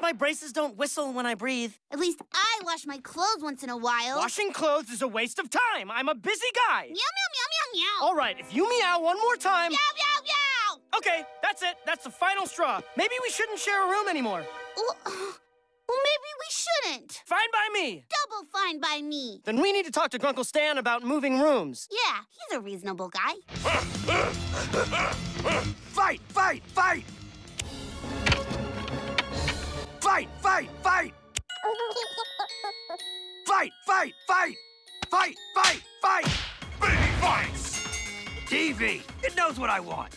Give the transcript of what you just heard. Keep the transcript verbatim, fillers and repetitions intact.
my braces don't whistle when I breathe. At least I wash my clothes once in a while. Washing clothes is a waste of time. I'm a busy guy. Meow, meow, meow, meow, meow. All right, if you meow one more time... Meow, meow, meow. Okay, that's it. That's the final straw. Maybe we shouldn't share a room anymore. Well, uh, well, maybe we shouldn't. Fine by me. Double fine by me. Then we need to talk to Grunkle Stan about moving rooms. Yeah, he's a reasonable guy. Fight, fight, fight! Fight, fight, fight! Fight, fight, fight! Fight, fight, fight! Baby fights! T V, it knows what I want.